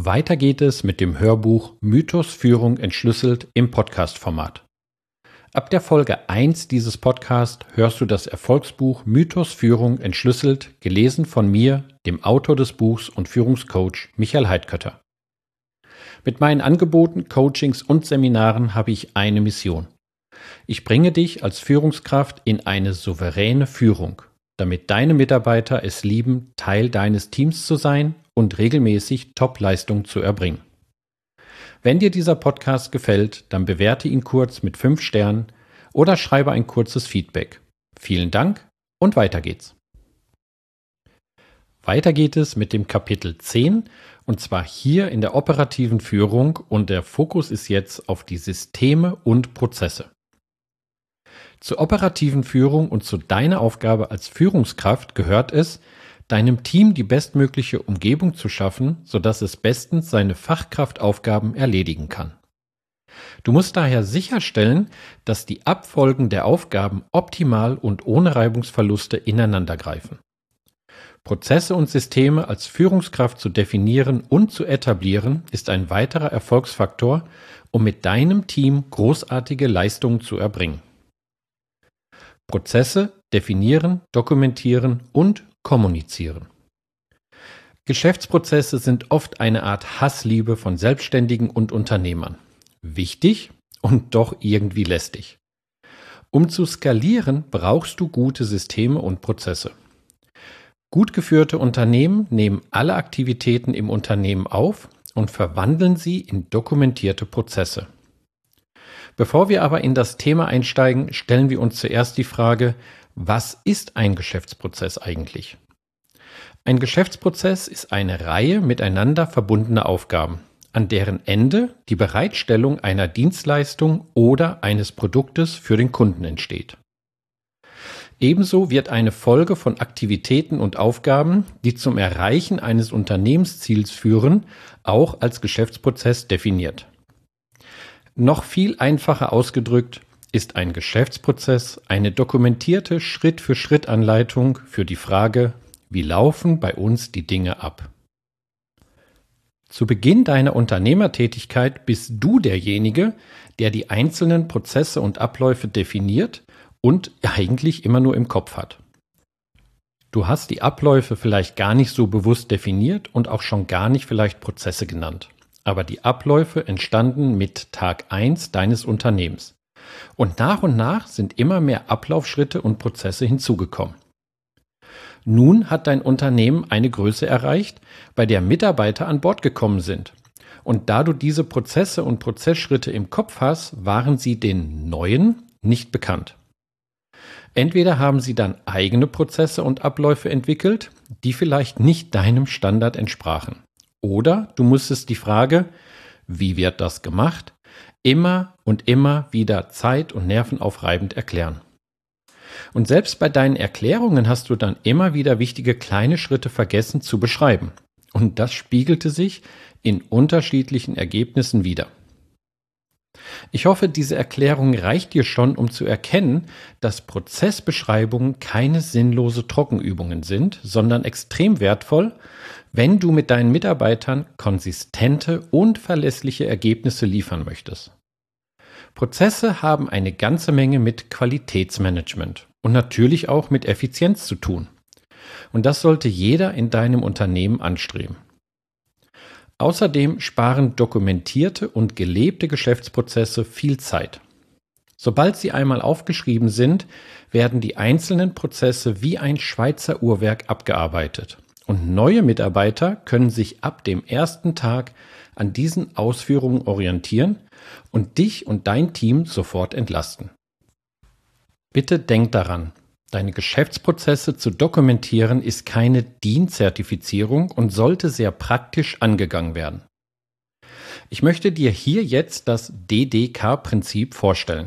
Weiter geht es mit dem Hörbuch Mythos Führung entschlüsselt im Podcast-Format. Ab der Folge 1 dieses Podcasts hörst du das Erfolgsbuch Mythos Führung entschlüsselt, gelesen von mir, dem Autor des Buchs und Führungscoach Michael Heidkötter. Mit meinen Angeboten, Coachings und Seminaren habe ich eine Mission. Ich bringe dich als Führungskraft in eine souveräne Führung, damit deine Mitarbeiter es lieben, Teil deines Teams zu sein und regelmäßig Top-Leistung zu erbringen. Wenn dir dieser Podcast gefällt, dann bewerte ihn kurz mit 5 Sternen oder schreibe ein kurzes Feedback. Vielen Dank und weiter geht's. Weiter geht es mit dem Kapitel 10 und zwar hier in der operativen Führung und der Fokus ist jetzt auf die Systeme und Prozesse. Zur operativen Führung und zu deiner Aufgabe als Führungskraft gehört es, deinem Team die bestmögliche Umgebung zu schaffen, sodass es bestens seine Fachkraftaufgaben erledigen kann. Du musst daher sicherstellen, dass die Abfolgen der Aufgaben optimal und ohne Reibungsverluste ineinandergreifen. Prozesse und Systeme als Führungskraft zu definieren und zu etablieren, ist ein weiterer Erfolgsfaktor, um mit deinem Team großartige Leistungen zu erbringen. Prozesse definieren, dokumentieren und kommunizieren. Geschäftsprozesse sind oft eine Art Hassliebe von Selbstständigen und Unternehmern. Wichtig und doch irgendwie lästig. Um zu skalieren, brauchst du gute Systeme und Prozesse. Gut geführte Unternehmen nehmen alle Aktivitäten im Unternehmen auf und verwandeln sie in dokumentierte Prozesse. Bevor wir aber in das Thema einsteigen, stellen wir uns zuerst die Frage, was ist ein Geschäftsprozess eigentlich? Ein Geschäftsprozess ist eine Reihe miteinander verbundener Aufgaben, an deren Ende die Bereitstellung einer Dienstleistung oder eines Produktes für den Kunden entsteht. Ebenso wird eine Folge von Aktivitäten und Aufgaben, die zum Erreichen eines Unternehmensziels führen, auch als Geschäftsprozess definiert. Noch viel einfacher ausgedrückt ist ein Geschäftsprozess eine dokumentierte Schritt-für-Schritt-Anleitung für die Frage, wie laufen bei uns die Dinge ab? Zu Beginn deiner Unternehmertätigkeit bist du derjenige, der die einzelnen Prozesse und Abläufe definiert und eigentlich immer nur im Kopf hat. Du hast die Abläufe vielleicht gar nicht so bewusst definiert und auch schon gar nicht vielleicht Prozesse genannt. Aber die Abläufe entstanden mit Tag 1 deines Unternehmens. Und nach sind immer mehr Ablaufschritte und Prozesse hinzugekommen. Nun hat dein Unternehmen eine Größe erreicht, bei der Mitarbeiter an Bord gekommen sind. Und da du diese Prozesse und Prozessschritte im Kopf hast, waren sie den Neuen nicht bekannt. Entweder haben sie dann eigene Prozesse und Abläufe entwickelt, die vielleicht nicht deinem Standard entsprachen. Oder du musstest die Frage, wie wird das gemacht, immer und immer wieder zeit- und nervenaufreibend erklären. Und selbst bei deinen Erklärungen hast du dann immer wieder wichtige kleine Schritte vergessen zu beschreiben. Und das spiegelte sich in unterschiedlichen Ergebnissen wider. Ich hoffe, diese Erklärung reicht dir schon, um zu erkennen, dass Prozessbeschreibungen keine sinnlose Trockenübungen sind, sondern extrem wertvoll, wenn du mit deinen Mitarbeitern konsistente und verlässliche Ergebnisse liefern möchtest. Prozesse haben eine ganze Menge mit Qualitätsmanagement und natürlich auch mit Effizienz zu tun. Und das sollte jeder in deinem Unternehmen anstreben. Außerdem sparen dokumentierte und gelebte Geschäftsprozesse viel Zeit. Sobald sie einmal aufgeschrieben sind, werden die einzelnen Prozesse wie ein Schweizer Uhrwerk abgearbeitet. Und neue Mitarbeiter können sich ab dem ersten Tag an diesen Ausführungen orientieren und dich und dein Team sofort entlasten. Bitte denk daran, deine Geschäftsprozesse zu dokumentieren ist keine DIN-Zertifizierung und sollte sehr praktisch angegangen werden. Ich möchte dir hier jetzt das DDK-Prinzip vorstellen.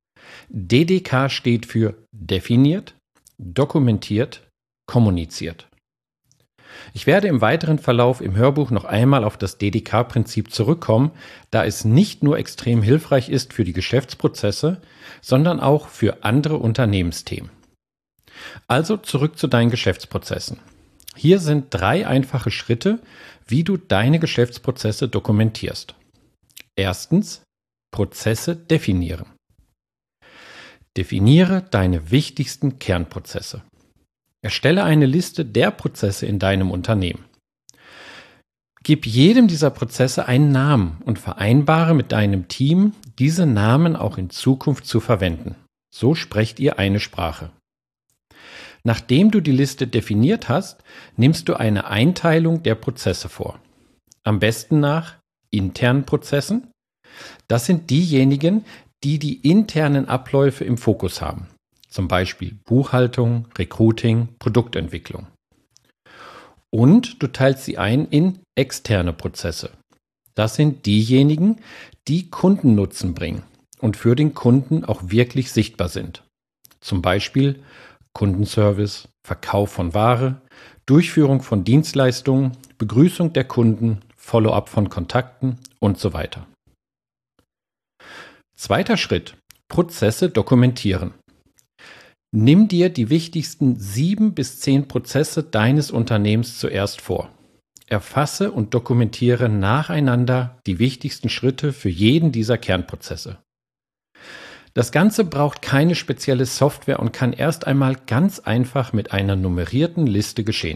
DDK steht für definiert, dokumentiert, kommuniziert. Ich werde im weiteren Verlauf im Hörbuch noch einmal auf das DDK-Prinzip zurückkommen, da es nicht nur extrem hilfreich ist für die Geschäftsprozesse, sondern auch für andere Unternehmensthemen. Also zurück zu deinen Geschäftsprozessen. Hier sind 3 einfache Schritte, wie du deine Geschäftsprozesse dokumentierst. Erstens, Prozesse definieren. Definiere deine wichtigsten Kernprozesse. Erstelle eine Liste der Prozesse in deinem Unternehmen. Gib jedem dieser Prozesse einen Namen und vereinbare mit deinem Team, diese Namen auch in Zukunft zu verwenden. So sprecht ihr eine Sprache. Nachdem du die Liste definiert hast, nimmst du eine Einteilung der Prozesse vor. Am besten nach internen Prozessen. Das sind diejenigen, die die internen Abläufe im Fokus haben. Zum Beispiel Buchhaltung, Recruiting, Produktentwicklung. Und du teilst sie ein in externe Prozesse. Das sind diejenigen, die Kundennutzen bringen und für den Kunden auch wirklich sichtbar sind. Zum Beispiel Kundenservice, Verkauf von Ware, Durchführung von Dienstleistungen, Begrüßung der Kunden, Follow-up von Kontakten und so weiter. Zweiter Schritt: Prozesse dokumentieren. Nimm dir die wichtigsten 7 bis 10 Prozesse deines Unternehmens zuerst vor. Erfasse und dokumentiere nacheinander die wichtigsten Schritte für jeden dieser Kernprozesse. Das Ganze braucht keine spezielle Software und kann erst einmal ganz einfach mit einer nummerierten Liste geschehen.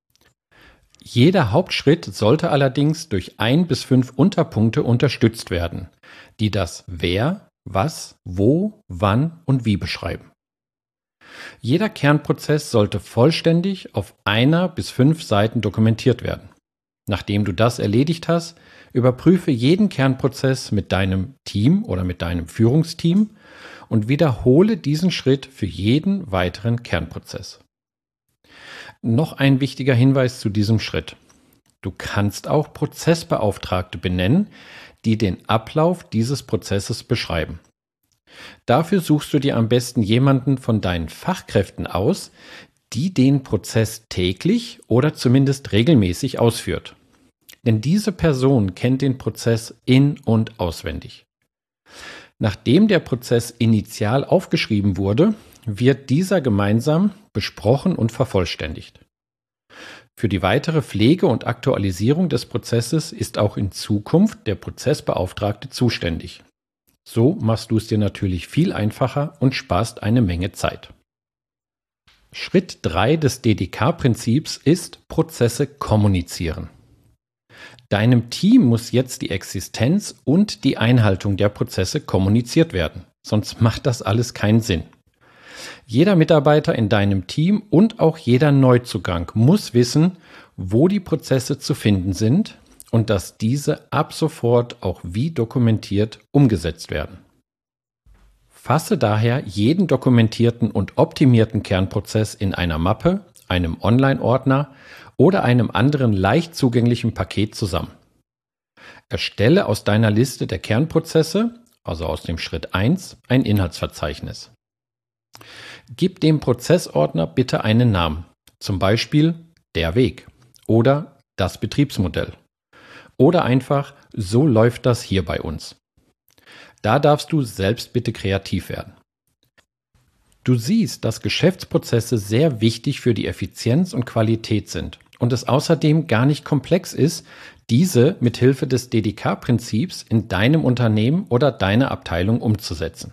Jeder Hauptschritt sollte allerdings durch 1 bis 5 Unterpunkte unterstützt werden, die das Wer, Was, Wo, Wann und Wie beschreiben. Jeder Kernprozess sollte vollständig auf 1 bis 5 Seiten dokumentiert werden. Nachdem du das erledigt hast, überprüfe jeden Kernprozess mit deinem Team oder mit deinem Führungsteam und wiederhole diesen Schritt für jeden weiteren Kernprozess. Noch ein wichtiger Hinweis zu diesem Schritt. Du kannst auch Prozessbeauftragte benennen, die den Ablauf dieses Prozesses beschreiben. Dafür suchst du dir am besten jemanden von deinen Fachkräften aus, die den Prozess täglich oder zumindest regelmäßig ausführt. Denn diese Person kennt den Prozess in- und auswendig. Nachdem der Prozess initial aufgeschrieben wurde, wird dieser gemeinsam besprochen und vervollständigt. Für die weitere Pflege und Aktualisierung des Prozesses ist auch in Zukunft der Prozessbeauftragte zuständig. So machst du es dir natürlich viel einfacher und sparst eine Menge Zeit. Schritt 3 des DDK-Prinzips ist Prozesse kommunizieren. Deinem Team muss jetzt die Existenz und die Einhaltung der Prozesse kommuniziert werden, sonst macht das alles keinen Sinn. Jeder Mitarbeiter in deinem Team und auch jeder Neuzugang muss wissen, wo die Prozesse zu finden sind und dass diese ab sofort auch wie dokumentiert umgesetzt werden. Fasse daher jeden dokumentierten und optimierten Kernprozess in einer Mappe, einem Online-Ordner oder einem anderen leicht zugänglichen Paket zusammen. Erstelle aus deiner Liste der Kernprozesse, also aus dem Schritt 1, ein Inhaltsverzeichnis. Gib dem Prozessordner bitte einen Namen, zum Beispiel der Weg oder das Betriebsmodell oder einfach so läuft das hier bei uns. Da darfst du selbst bitte kreativ werden. Du siehst, dass Geschäftsprozesse sehr wichtig für die Effizienz und Qualität sind und es außerdem gar nicht komplex ist, diese mithilfe des DDK-Prinzips in deinem Unternehmen oder deiner Abteilung umzusetzen.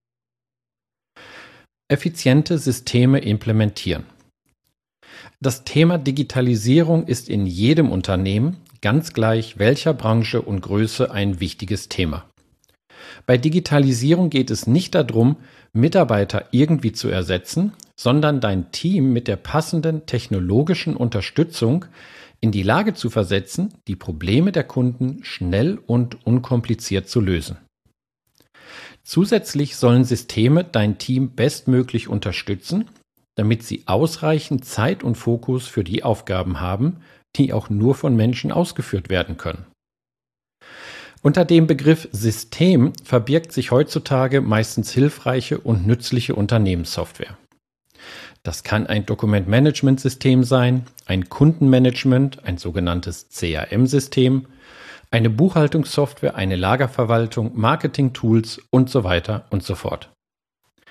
Effiziente Systeme implementieren. Das Thema Digitalisierung ist in jedem Unternehmen, ganz gleich welcher Branche und Größe, ein wichtiges Thema. Bei Digitalisierung geht es nicht darum, Mitarbeiter irgendwie zu ersetzen, sondern dein Team mit der passenden technologischen Unterstützung in die Lage zu versetzen, die Probleme der Kunden schnell und unkompliziert zu lösen. Zusätzlich sollen Systeme dein Team bestmöglich unterstützen, damit sie ausreichend Zeit und Fokus für die Aufgaben haben, die auch nur von Menschen ausgeführt werden können. Unter dem Begriff System verbirgt sich heutzutage meistens hilfreiche und nützliche Unternehmenssoftware. Das kann ein Dokumentmanagementsystem sein, ein Kundenmanagement, ein sogenanntes CRM-System, eine Buchhaltungssoftware, eine Lagerverwaltung, Marketing-Tools und so weiter und so fort.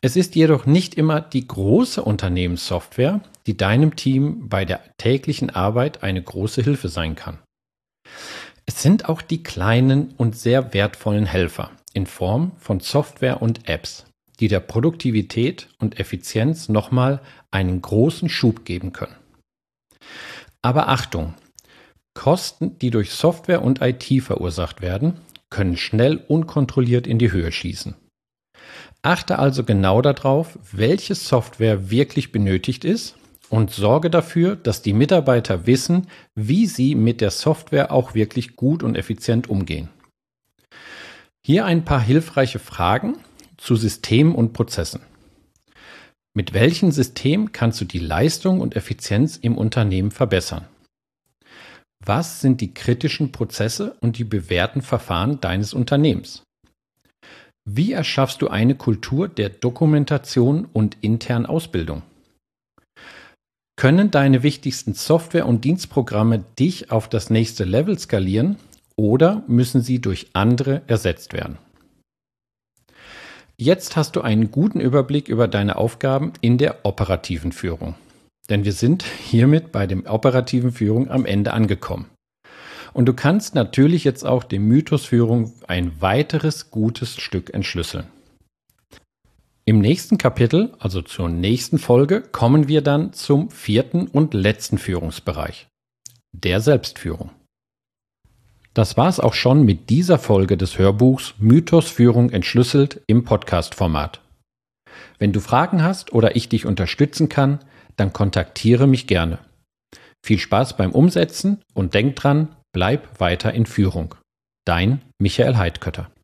Es ist jedoch nicht immer die große Unternehmenssoftware, die deinem Team bei der täglichen Arbeit eine große Hilfe sein kann. Es sind auch die kleinen und sehr wertvollen Helfer in Form von Software und Apps, die der Produktivität und Effizienz nochmal einen großen Schub geben können. Aber Achtung! Kosten, die durch Software und IT verursacht werden, können schnell unkontrolliert in die Höhe schießen. Achte also genau darauf, welche Software wirklich benötigt ist und sorge dafür, dass die Mitarbeiter wissen, wie sie mit der Software auch wirklich gut und effizient umgehen. Hier ein paar hilfreiche Fragen zu Systemen und Prozessen. Mit welchem System kannst du die Leistung und Effizienz im Unternehmen verbessern? Was sind die kritischen Prozesse und die bewährten Verfahren deines Unternehmens? Wie erschaffst du eine Kultur der Dokumentation und internen Ausbildung? Können deine wichtigsten Software- und Dienstprogramme dich auf das nächste Level skalieren oder müssen sie durch andere ersetzt werden? Jetzt hast du einen guten Überblick über deine Aufgaben in der operativen Führung. Denn wir sind hiermit bei der operativen Führung am Ende angekommen. Und du kannst natürlich jetzt auch den Mythos Führung ein weiteres gutes Stück entschlüsseln. Im nächsten Kapitel, also zur nächsten Folge, kommen wir dann zum 4. und letzten Führungsbereich, der Selbstführung. Das war's auch schon mit dieser Folge des Hörbuchs Mythos Führung entschlüsselt im Podcast-Format. Wenn du Fragen hast oder ich dich unterstützen kann, dann kontaktiere mich gerne. Viel Spaß beim Umsetzen und denk dran, bleib weiter in Führung. Dein Michael Heidkötter.